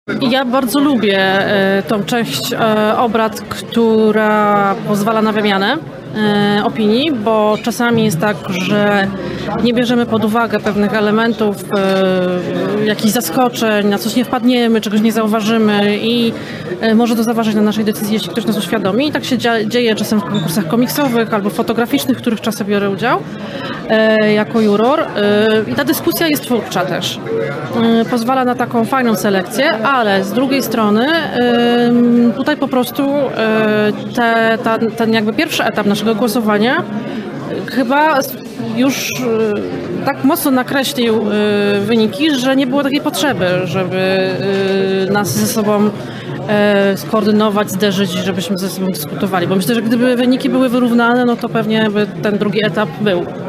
Ja bardzo lubię tą część obrad, która pozwala na wymianę opinii, bo czasami jest tak, że nie bierzemy pod uwagę pewnych elementów, jakichś zaskoczeń, na coś nie wpadniemy, czegoś nie zauważymy i może to zaważyć na naszej decyzji, jeśli ktoś nas uświadomi. I tak się dzieje czasem w konkursach komiksowych albo fotograficznych, w których czasem biorę udział jako juror. I ta dyskusja jest twórcza też. Pozwala na taką fajną selekcję, ale z drugiej strony tutaj po prostu ten jakby pierwszy etap naszego głosowania chyba już tak mocno nakreślił wyniki, że nie było takiej potrzeby, żeby nas ze sobą skoordynować, zderzyć, żebyśmy ze sobą dyskutowali. Bo myślę, że gdyby wyniki były wyrównane, no to pewnie by ten drugi etap był.